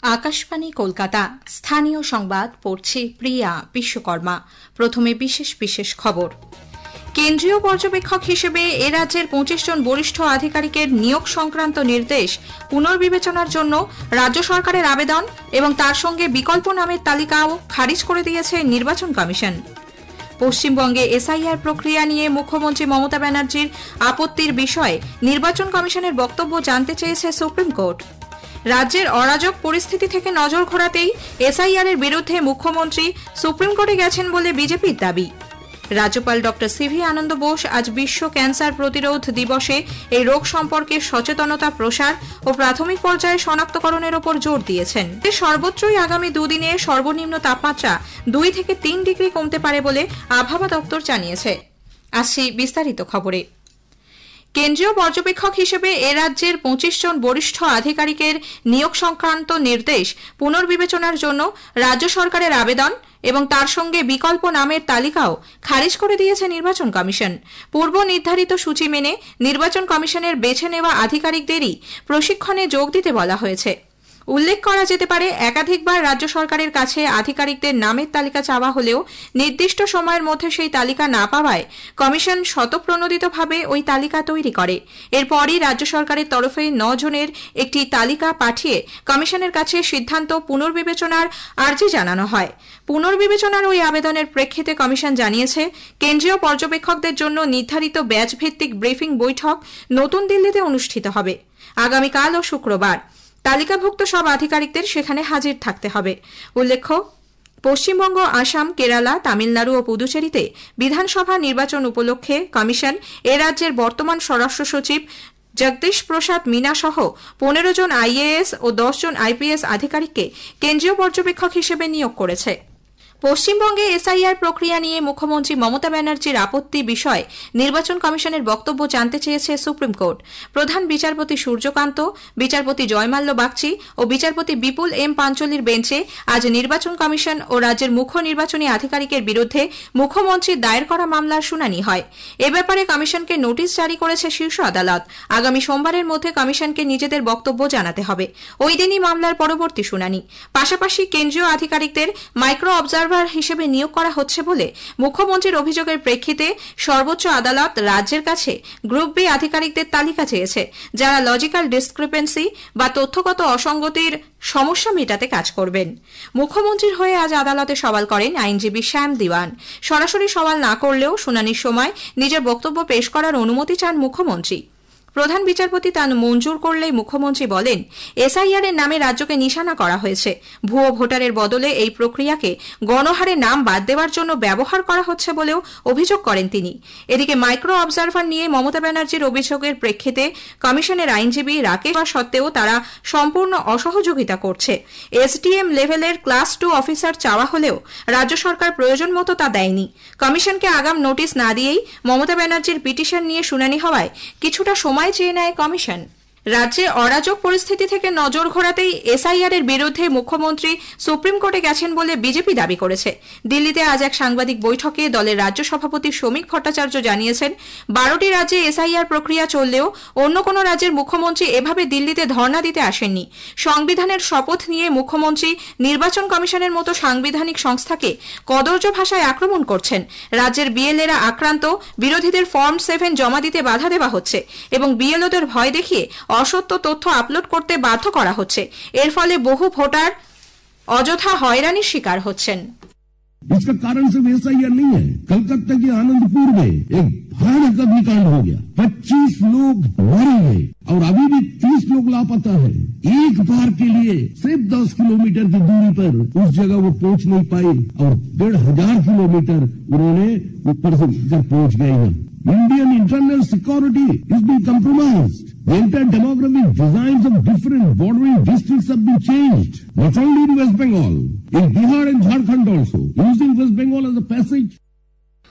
আকাশবাণী কলকাতা স্থানীয় সংবাদ পড়ছি প্রিয়া বিশ্বকর্মা। প্রথমে বিশেষ বিশেষ খবর। কেন্দ্রীয় পর্যবেক্ষক হিসেবে এ রাজ্যের 25 জন বরিষ্ঠ আধিকারিকের নিয়োগ সংক্রান্ত নির্দেশ পুনর্বিবেচনার জন্য রাজ্য সরকারের আবেদন এবং তার সঙ্গে বিকল্প নামের তালিকাও খারিজ করে দিয়েছে নির্বাচন কমিশন। পশ্চিমবঙ্গে এসআইআর প্রক্রিয়া নিয়ে মুখ্যমন্ত্রী মমতা ব্যানার্জির আপত্তির বিষয়ে নির্বাচন কমিশনের বক্তব্য জানতে চেয়েছে সুপ্রিম কোর্ট। রাজ্যের অরাজক পরিস্থিতি থেকে নজর ঘোরাতেই এসআইআর এর বিরুদ্ধে মুখ্যমন্ত্রী সুপ্রিম কোর্টে গেছেন বলে বিজেপির দাবি। রাজ্যপাল ডক্টর সিভি আনন্দ বোস আজ বিশ্ব ক্যান্সার প্রতিরোধ দিবসে এই রোগ সম্পর্কে সচেতনতা প্রসার ও প্রাথমিক পর্যায়ে শনাক্তকরণের ওপর জোর দিয়েছেন। সর্বোচ্চই আগামী দুদিনে সর্বনিম্ন তাপমাত্রা 2 থেকে 3 ডিগ্রি কমতে পারে বলে আবহাওয়া দপ্তর জানিয়েছে। আসছি বিস্তারিত খবরে। কেন্দ্রীয় পর্যবেক্ষক হিসেবে এ রাজ্যের 25 জন বরিষ্ঠ আধিকারিকের নিয়োগ সংক্রান্ত নির্দেশ পুনর্বিবেচনার জন্য রাজ্য সরকারের আবেদন এবং তার সঙ্গে বিকল্প নামের তালিকাও খারিজ করে দিয়েছে নির্বাচন কমিশন। পূর্ব নির্ধারিত সূচি মেনে নির্বাচন কমিশনের বেছে নেওয়া আধিকারিকদেরই প্রশিক্ষণে যোগ দিতে বলা হয়েছে। উল্লেখ করা যেতে পারে, একাধিকবার রাজ্য সরকারের কাছে আধিকারিকদের নামের তালিকা চাওয়া হলেও নির্দিষ্ট সময়ের মধ্যে সেই তালিকা না পাওয়ায় কমিশন স্বতঃপ্রণোদিতভাবে ওই তালিকা তৈরি করে। এরপরই রাজ্য সরকারের তরফে 9 জনের একটি তালিকা পাঠিয়ে কমিশনের কাছে সিদ্ধান্ত পুনর্বিবেচনার আর্জি জানানো হয়। পুনর্বিবেচনার ওই আবেদনের প্রেক্ষিতে কমিশন জানিয়েছে, কেন্দ্রীয় পর্যবেক্ষকদের জন্য নির্ধারিত ব্যাচ ভিত্তিক ব্রিফিং বৈঠক নতুন দিল্লিতে অনুষ্ঠিত হবে আগামীকাল ও শুক্রবার। তালিকাভুক্ত সব আধিকারিকদের সেখানে হাজির থাকতে হবে। উল্লেখ্য, পশ্চিমবঙ্গ, আসাম, কেরালা, তামিলনাড়ু ও পুদুচেরিতে বিধানসভা নির্বাচন উপলক্ষে কমিশন এ রাজ্যের বর্তমান স্বরাষ্ট্র সচিব জগদীশ প্রসাদ মিনা সহ 15 জন আইএএস ও 10 জন আইপিএস আধিকারিককে কেন্দ্রীয় পর্যবেক্ষক হিসেবে নিয়োগ করেছে। পশ্চিমবঙ্গে এসআইআর প্রক্রিয়া নিয়ে মুখ্যমন্ত্রী মমতা ব্যানার্জির আপত্তি বিষয়ে নির্বাচন কমিশনের বক্তব্য জানতে চেয়েছে সুপ্রিম কোর্ট। প্রধান বিচারপতি সূর্যকান্ত, বিচারপতি জয়মাল্য বাগচি ও বিচারপতি বিপুল এম পাঞ্চলির বেঞ্চে আজ নির্বাচন কমিশন ও রাজ্যের মুখ্য নির্বাচনী আধিকারিকের বিরুদ্ধে মুখ্যমন্ত্রীর দায়ের করা মামলার শুনানি হয়। এ ব্যাপারে কমিশনকে নোটিশ জারি করেছে শীর্ষ আদালত। আগামী সোমবারের মধ্যে কমিশনকে নিজেদের বক্তব্য জানাতে হবে। ওই দিনই মামলার পরবর্তী শুনানি। পাশাপাশি কেন্দ্রীয় আধিকারিকদের মাইক্রো অবজারভার হিসেবে নিয়োগ করা হচ্ছে বলে মুখ্যমন্ত্রীর অভিযোগের প্রেক্ষিতে সর্বোচ্চ আদালত রাজ্যের কাছে গ্রুপ বি আধিকারিকদের তালিকা চেয়েছে, যারা লজিক্যাল ডিসক্রিপেন্সি বা তথ্যগত অসঙ্গতির সমস্যা মেটাতে কাজ করবেন। মুখ্যমন্ত্রীর হয়ে আজ আদালতে সওয়াল করেন আইনজীবী শ্যাম দিওয়ান। সরাসরি সওয়াল না করলেও শুনানির সময় নিজের বক্তব্য পেশ করার অনুমতি চান মুখ্যমন্ত্রী। প্রধান বিচারপতি তা মঞ্জুর করলেই মুখ্যমন্ত্রী বলেন, এসআইআর এর নামে রাজ্যকে নিশানা করা হয়েছে। ভুয়ো ভোটারের বদলে এই প্রক্রিয়াকে গণহারে নাম বাদ দেওয়ার জন্য ব্যবহার করা হচ্ছে বলেও অভিযোগ করেন তিনি। এদিকে মাইক্রো অবজারভার নিয়ে মমতা ব্যানার্জির অভিযোগের প্রেক্ষিতে কমিশনের আইনজীবী রাকেশ সত্ত্বেও তারা সম্পূর্ণ অসহযোগিতা করছে। এসডিএম লেভেলের ক্লাস 2 অফিসার চাওয়া হলেও রাজ্য সরকার প্রয়োজন মতো তা দেয়নি। কমিশনকে আগাম নোটিশ না দিয়েই মমতা ব্যানার্জির পিটিশন নিয়ে শুনানি হওয়ায় কিছুটা সময় চেয়ে নেয় কমিশন। রাজ্যে অরাজক পরিস্থিতি থেকে নজর ঘোরাতেই এসআইআর এর বিরুদ্ধে মুখ্যমন্ত্রী সুপ্রিম কোর্টে গেছেন বলে বিজেপি দাবি করেছে। দিল্লিতে আজ এক সাংবাদিক বৈঠকে দলের রাজ্য সভাপতি শ্রমিক ভট্টাচার্য জানিয়েছেন, 12টি রাজ্যে এসআইআর প্রক্রিয়া চললেও অন্য কোনো রাজ্যের মুখ্যমন্ত্রী এভাবে দিল্লিতে ধর্ণা দিতে আসেননি। সংবিধানের শপথ নিয়ে মুখ্যমন্ত্রী নির্বাচন কমিশনের মতো সাংবিধানিক সংস্থাকে কদর্য ভাষায় আক্রমণ করছেন। রাজ্যের বিএলএরা আক্রান্ত, বিরোধীদের ফর্ম 7 জমা দিতে বাধা দেওয়া হচ্ছে এবং বিএলওদের ভয় দেখিয়ে অসত্য তথ্য আপলোড করতে বাধ্য করা হচ্ছে। এর ফলে বহু ভোটার অযথা হয়রানির শিকার হচ্ছেন। इसका कारण सिर्फ एसआईआर नहीं है। कलकत्ता के आनंदपुर में एक भयानक अग्निकांड हो गया, 25 लोग मरे गए और अभी भी 30 लोग लापता है। एक बार के लिए सिर्फ 10 किलोमीटर की दूरी पर उस जगह वो पहुंच नहीं पाए और 1500 किलोमीटर उन्होंने ऊपर से पहुंच गए हैं। Indian internal security is being compromised. The entire demographic designs of different bordering districts have been changed. Not only in West Bengal, in Bihar and Jharkhand also, using West Bengal as a passage.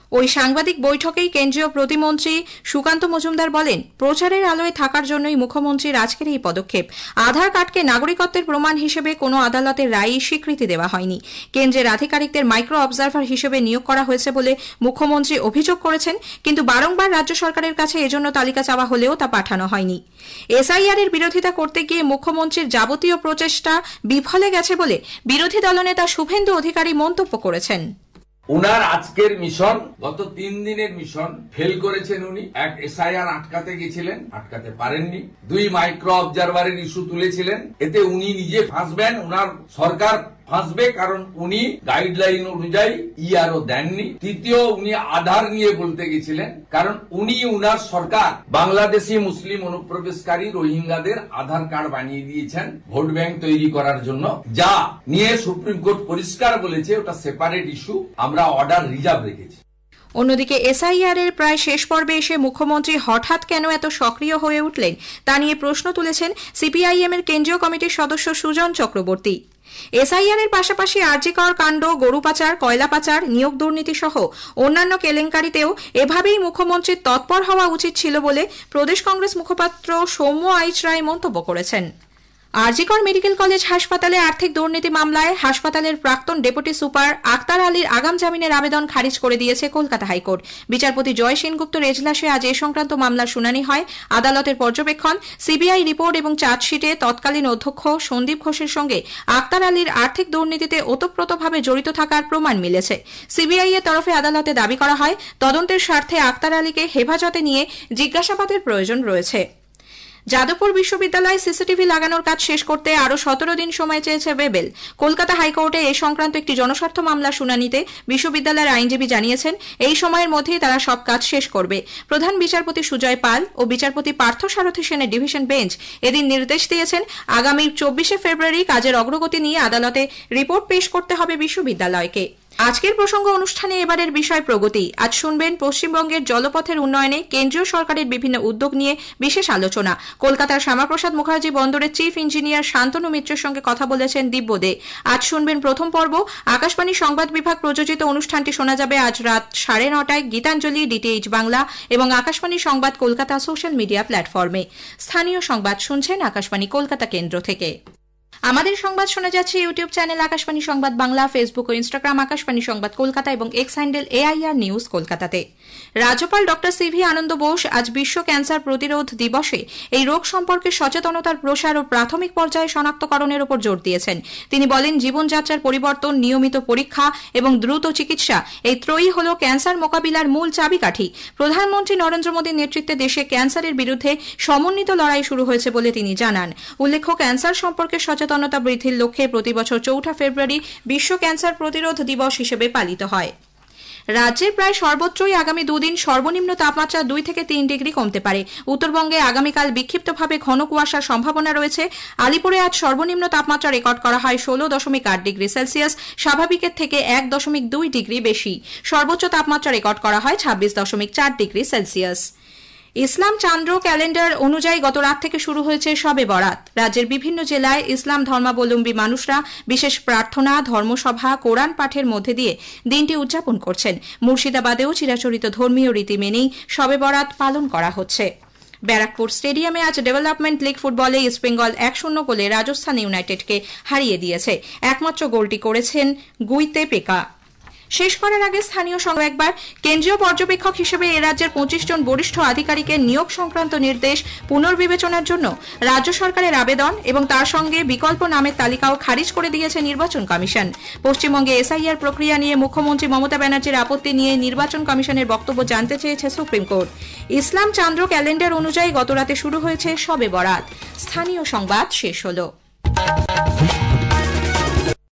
ওই সাংবাদিক বৈঠকেই কেন্দ্রীয় প্রতিমন্ত্রী সুকান্ত মজুমদার বলেন, প্রচারের আলোয় থাকার জন্যই মুখ্যমন্ত্রীর আজকের এই পদক্ষেপ। আধার কার্ডকে নাগরিকত্বের প্রমাণ হিসেবে কোনো আদালতের রায়ে স্বীকৃতি দেওয়া হয়নি। কেন্দ্রের আধিকারিকদের মাইক্রো অবজারভার হিসেবে নিয়োগ করা হয়েছে বলে মুখ্যমন্ত্রী অভিযোগ করেছেন, কিন্তু বারংবার রাজ্য সরকারের কাছে এজন্য তালিকা চাওয়া হলেও তা পাঠানো হয়নি। এসআইআর এর বিরোধিতা করতে গিয়ে মুখ্যমন্ত্রীর যাবতীয় প্রচেষ্টা বিফলে গেছে বলে বিরোধী দলনেতা শুভেন্দু অধিকারী মন্তব্য করেছেন। উনার আজকের মিশন, গত 3 দিনের মিশন ফেল করেছেন। উনি এক এসআইআর আটকাতে গেছিলেন, আটকাতে পারেননি। 2 মাইক্রো অবজারভারের ইস্যু তুলেছিলেন, এতে উনি নিজে ফাঁসবেন, উনার সরকার ফাঁসবে, কারণ উনি গাইডলাইন অনুযায়ী ইআরও দেননি। তৃতীয়, উনি আধার নিয়ে বলতে গেছিলেন, কারণ উনি উনার সরকার বাংলাদেশি মুসলিম অনুপ্রবেশকারী রোহিঙ্গাদের আধার কার্ড বানিয়ে দিয়েছেন ভোট ব্যাংক তৈরি করার জন্য, যা নিয়ে সুপ্রিম কোর্ট পরিষ্কার বলেছে ওটা সেপারেট ইস্যু, আমরা অর্ডার রিজার্ভ রেখেছি। অন্যদিকে এসআইআর এর প্রায় শেষ পর্বে এসে মুখ্যমন্ত্রী হঠাৎ কেন এত সক্রিয় হয়ে উঠলেন তা নিয়ে প্রশ্ন তুলেছেন সিপিআইএম এর কেন্দ্রীয় কমিটির সদস্য সুজন চক্রবর্তী। এসআইআর এর পাশাপাশি আরজি কর কাণ্ড, গরু পাচার, কয়লা পাচার, নিয়োগ দুর্নীতি সহ অন্যান্য কেলেঙ্কারিতেও এভাবেই মুখ্যমন্ত্রীর তৎপর হওয়া উচিত ছিল বলে প্রদেশ কংগ্রেস মুখপাত্র সৌম্য আইচ রায় মন্তব্য করেছেন। আরজি কর মেডিকেল কলেজ হাসপাতালে আর্থিক দুর্নীতি মামলায় হাসপাতালের প্রাক্তন ডেপুটি সুপার আক্তার আলীর আগাম জামিনের আবেদন খারিজ করে দিয়েছে কলকাতা হাইকোর্ট। বিচারপতি জয় সেনগুপ্তর এজলাসে আজ এ সংক্রান্ত মামলার শুনানি হয়। আদালতের পর্যবেক্ষণ, সিবিআই রিপোর্ট এবং চার্জশিটে তৎকালীন অধ্যক্ষ সন্দীপ ঘোষের সঙ্গে আক্তার আলীর আর্থিক দুর্নীতিতে ওতপ্রোতভাবে জড়িত থাকার প্রমাণ মিলেছে। সিবিআই এর তরফে আদালতে দাবি করা হয়, তদন্তের স্বার্থে আক্তার আলীকে হেফাজতে নিয়ে জিজ্ঞাসাবাদের প্রয়োজন রয়েছে। যাদবপুর বিশ্ববিদ্যালয়ে সিসিটিভি লাগানোর কাজ শেষ করতে আরও 17 দিন সময় চেয়েছে ওয়েবেল। কলকাতা হাইকোর্টে এ সংক্রান্ত একটি জনস্বার্থ মামলা শুনানিতে বিশ্ববিদ্যালয়ের আইনজীবী জানিয়েছেন, এই সময়ের মধ্যেই তারা সব কাজ শেষ করবে। প্রধান বিচারপতি সুজয় পাল ও বিচারপতি পার্থ সারথী সেনের ডিভিশন বেঞ্চ এদিন নির্দেশ দিয়েছেন, আগামী 24 ফেব্রুয়ারি কাজের অগ্রগতি নিয়ে আদালতে রিপোর্ট পেশ করতে হবে বিশ্ববিদ্যালয়কে। আজকের প্রসঙ্গ অনুষ্ঠানে এবারের বিষয় প্রগতি। আজ শুনবেন পশ্চিমবঙ্গের জলপথের উন্নয়নে কেন্দ্রীয় সরকারের বিভিন্ন উদ্যোগ নিয়ে বিশেষ আলোচনা। কলকাতার শ্যামাপ্রসাদ মুখার্জি বন্দরের চিফ ইঞ্জিনিয়ার শান্তনু মিত্রের সঙ্গে কথা বলেছেন দিব্য দে। আজ শুনবেন প্রথম পর্ব। আকাশবাণী সংবাদ বিভাগ প্রযোজিত অনুষ্ঠানটি শোনা যাবে আজ রাত 9:30টায় গীতাঞ্জলি, ডিটিএইচ বাংলা এবং আকাশবাণী সংবাদ কলকাতা সোশ্যাল মিডিয়া প্ল্যাটফর্মে। স্থানীয় সংবাদ শুনছেন আকাশবাণী কলকাতা কেন্দ্র থেকে। আমাদের সংবাদ শোনা যাচ্ছে YouTube channel Akashvani Sangbad Bangla, Facebook ও ইনস্টাগ্রাম আকাশবাণী সংবাদ কলকাতা এবং এক্স হ্যান্ডেল এআইআর নিউজ কলকাতাতে। রাজ্যপাল ডক্টর সিভি আনন্দ বোস আজ বিশ্ব ক্যান্সার প্রতিরোধ দিবসে এই রোগ সম্পর্কে সচেতনতার প্রসার ও প্রাথমিক পর্যায়ে শনাক্তকরণের উপর জোর দিয়েছেন। তিনি বলেন, জীবনযাত্রার পরিবর্তন, নিয়মিত পরীক্ষা এবং দ্রুত চিকিৎসা এই ত্রয়ী হল ক্যান্সার মোকাবিলার মূল চাবিকাঠি। প্রধানমন্ত্রী নরেন্দ্র মোদীর নেতৃত্বে দেশে ক্যান্সারের বিরুদ্ধে সমন্বিত লড়াই শুরু হয়েছে বলে তিনি জানান। উল্লেখ্য, ক্যান্সার সম্পর্কে সচেতনতা বৃদ্ধির লক্ষ্যে প্রতিবছর 4 ফেব্রুয়ারি বিশ্ব ক্যান্সার প্রতিরোধ দিবস হিসেবে পালিত হয়। রাজ্যের প্রায় সর্বত্রই আগামী 2 দিন সর্বনিম্ন তাপমাত্রা 2 থেকে 3 ডিগ্রি কমতে পারে। উত্তরবঙ্গে আগামীকাল বিক্ষিপ্তভাবে ঘন কুয়াশার সম্ভাবনা রয়েছে। আলিপুরে আজ সর্বনিম্ন তাপমাত্রা রেকর্ড করা হয় 16.8 ডিগ্রি সেলসিয়াস, স্বাভাবিকের থেকে 1.2 ডিগ্রি বেশি। সর্বোচ্চ তাপমাত্রা রেকর্ড করা হয় 26.4 ডিগ্রি সেলসিয়াস। ইসলাম চান্দ্র ক্যালেন্ডার অনুযায়ী গত রাত থেকে শুরু হয়েছে শবে বরাত। রাজ্যের বিভিন্ন জেলায় ইসলাম ধর্মাবলম্বী মানুষরা বিশেষ প্রার্থনা, ধর্মসভা, কোরআন পাঠের মধ্যে দিয়ে দিনটি উদযাপন করছেন। মুর্শিদাবাদেও চিরাচরিত ধর্মীয় রীতি মেনেই শবে বরাত পালন করা হচ্ছে। ব্যারাকপুর স্টেডিয়ামে আজ ডেভেলপমেন্ট লিগ ফুটবলে ইস্টবেঙ্গল 1-0 গোলে রাজস্থান ইউনাইটেডকে হারিয়ে দিয়েছে। একমাত্র গোলটি করেছেন গুইতে পেকা। শেষ করার আগে স্থানীয় সংবাদ একবার। কেন্দ্রীয় পর্যবেক্ষক হিসেবে এ রাজ্যের 25 জন বরিষ্ঠ আধিকারিকের নিয়োগ সংক্রান্ত নির্দেশ পুনর্বিবেচনার জন্য রাজ্য সরকারের আবেদন এবং তার সঙ্গে বিকল্প নামের তালিকাও খারিজ করে দিয়েছে নির্বাচন কমিশন। পশ্চিমবঙ্গে এসআইআর প্রক্রিয়া নিয়ে মুখ্যমন্ত্রী মমতা ব্যানার্জির আপত্তি নিয়ে নির্বাচন কমিশনের বক্তব্য জানতে চেয়েছে সুপ্রিম কোর্ট। ইসলাম চান্দ্র ক্যালেন্ডার অনুযায়ী গতরাতে শুরু হয়েছে শবে বরাত। স্থানীয় সংবাদ শেষ হলো।